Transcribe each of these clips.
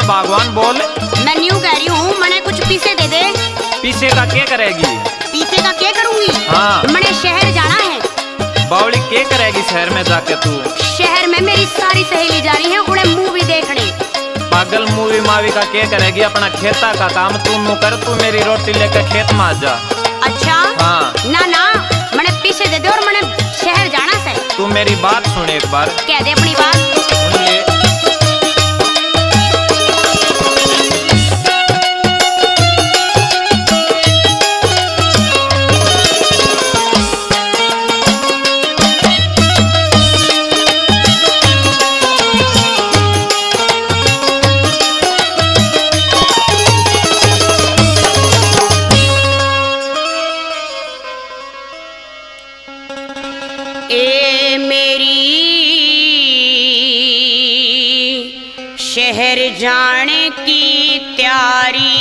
भगवान बोल। मैं न्यू कह रही हूँ, मैंने कुछ पीसे दे दे। पीछे का क्या करेगी? पीसे का क्या करूँगी? हाँ। मैंने शहर जाना है। बावली क्या करेगी शहर में जाके तू? शहर में मेरी सारी सहेली जा रही है उन्हें मूवी देखने। पागल मूवी मावी का क्या करेगी? अपना खेता का काम तू नु कर, तू मेरी रोटी लेकर खेत में आ जा। अच्छा हाँ। ना ना, मैंने पीसे दे दे और मैंने शहर जाना से। तू मेरी बात सुन एक बार। कह दे अपनी बात। सुन ले। ए मेरी शहर जाने की तैयारी,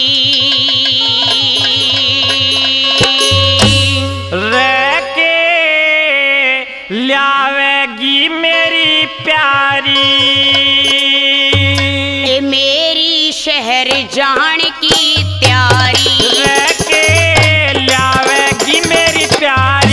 रह के लावेगी मेरी प्यारी। ए मेरी शहर जाने की तैयारी, रह के लावेगी मेरी प्यारी।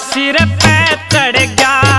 सिर पे चढ़ गया